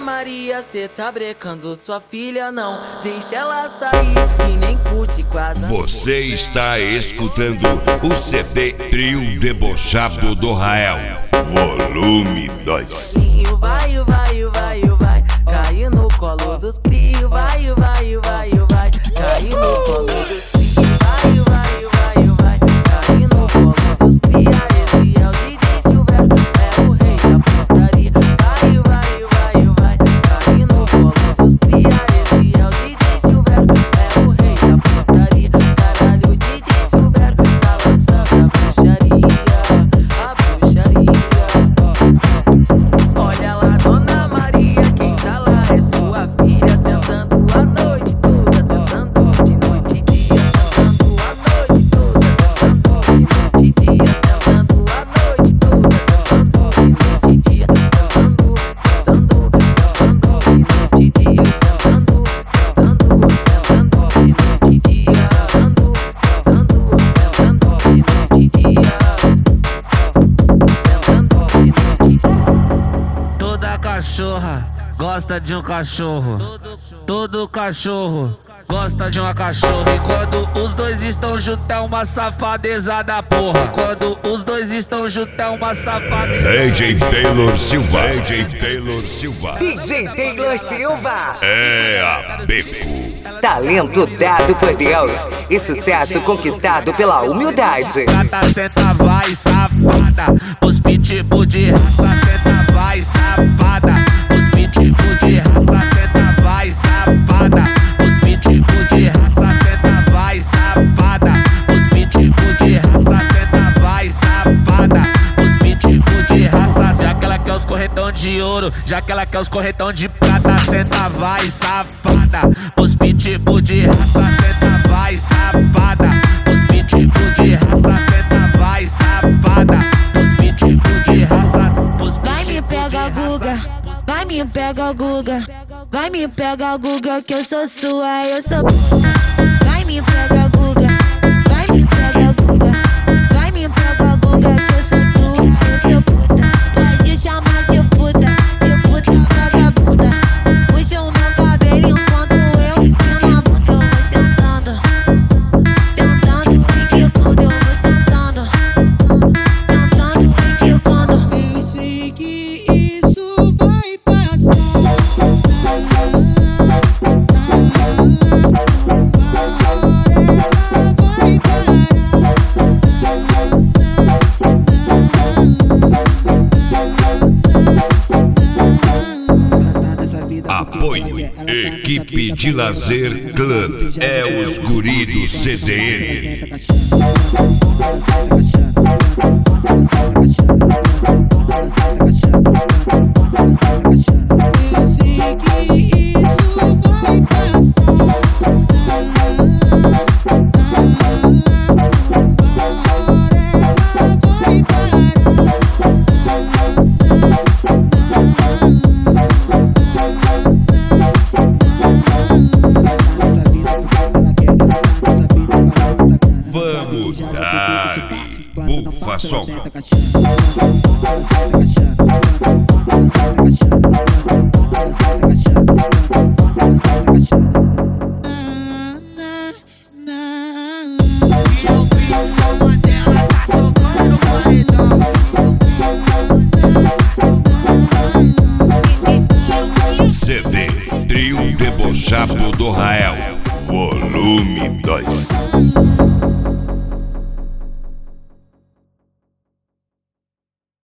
Maria, cê tá brecando sua filha, não deixa ela sair e nem curte quase. Você está escutando o CD Trio Debochado do Rael, volume 2. Vai, vai, vai, vai, cair no colo dos crio. Vai, vai, vai, vai, cair no colo dos crio. Vai, vai, vai, vai, cair no colo dos cria. Esse é o DJ Silvério, é o rei da putaria. Vai, vai, vai, vai, cair no colo dos cria. Esse é o DJ Silvério, é o rei da putaria. Caralho, o DJ Silvério tá lançando a bruxaria, a bruxaria. Olha lá, Dona Maria, quem tá lá é sua filha, sentando a noite toda, sentando de noite e dia, sentando a noite toda, sentando de noite e dia, sentando a noite toda, sentando de noite e dia, sentando, sentando, sentando de noite e dia, sentando, sentando, sentando de noite e dia, sentando, sentando, sentando de noite e dia, sentando de noite e dia. Toda cachorra gosta de um cachorro. Todo cachorro gosta de uma cachorra. E quando os dois estão juntos é uma safadeza da porra. Quando os dois estão juntos é uma safadeza. DJ Taylor Silva, DJ Taylor Silva, DJ Taylor Silva. é a Beco. Talento dado por Deus e sucesso conquistado pela humildade. Gata, senta, vai, safada. Os pitbull de raça, senta, vai, safada. Os pitbull de raça, senta, vai, safada. Os pitbull de raça, senta, vai, safada. Os pitbull de raça, senta, vai, safada. Os pitbull de raça, já que ela quer os corretão de ouro, já que ela quer os corretão de prata, senta, vai, safada. Os pitbull de raça, senta, vai, safada. Os pitbull de raça, senta, vai, safada. Os pitbull de raça, os Vai me pega, Guga, vai me pega, Guga, vai me pega, Guga, que eu sou sua, eu sou. Vai me pega, Guga, vai me pega, Guga, vai me pega, Guga, que eu sou tua, eu sou puta. Pode chamar de puta vagabunda. Puxa o meu cabelo enquanto eu empino a bunda. Eu vou sentando, sentando e quicando. Eu vou sentando, sentando e quicando. Eu sei que isso vai passar. Vai parar. Apoio Equipe de Lazer Club, é os guri do CDN. Eu sei que isso vai passar. Vai parar. Vamos dar-lhe bufa som. CD Trio Debochado do Rael, volume 2.